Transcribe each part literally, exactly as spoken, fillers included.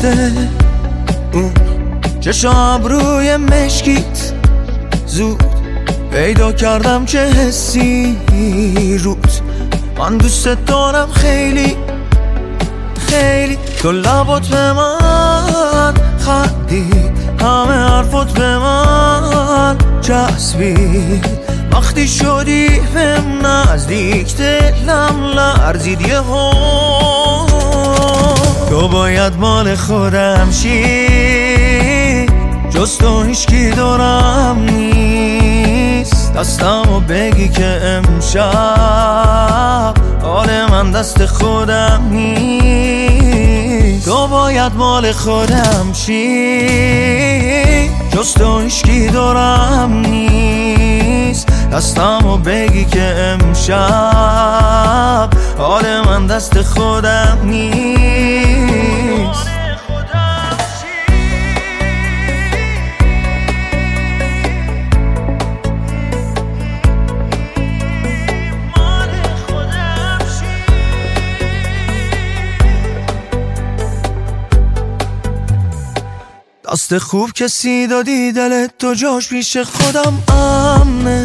مثل اون چشم ابروی مشکیت زود پیدا کردم چه حسی روت. من دوست دارم خیلی خیلی، تو لبات به من خندید، همه حرفات به من چسبید. وقتی شدی بهم نزدیک دلم لرزید یهو. تو باید مال خودم شی، جز تو هیچکی دورم نیست. دستمو بگی که امشب حال من دست خودم نیست. تو باید مال خودم شی، جز تو هیچکی دورم نیست. دستمو بگی که امشب حال من دست خودم نیست. دست خوب کسی دادی، دلت تو جاش پیش خودم امنه.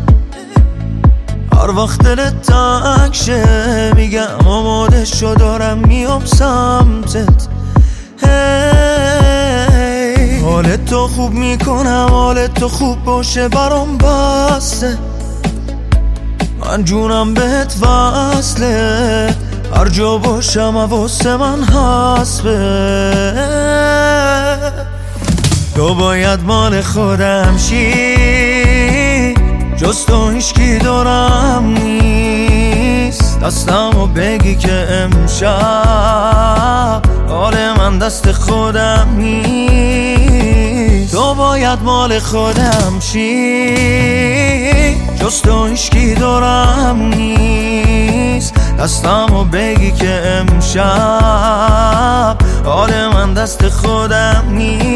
هر وقت دلت تنگ شه میگم آماده شو دارم میام سمتت. هی حالت تو خوب میکنم، حالت تو خوب باشه برام بسته. من جونم بهت وصله، هر جا باشم حواسه من حسبه. تو باید مال خودم شی، جز تو هیچکی دورم نیست. دستمو بگی که امشب حال من دست خودم نیست. تو باید مال خودم شی، جز تو هیچکی دورم نیست. دستمو بگی که امشب حال من دست خودم نیست.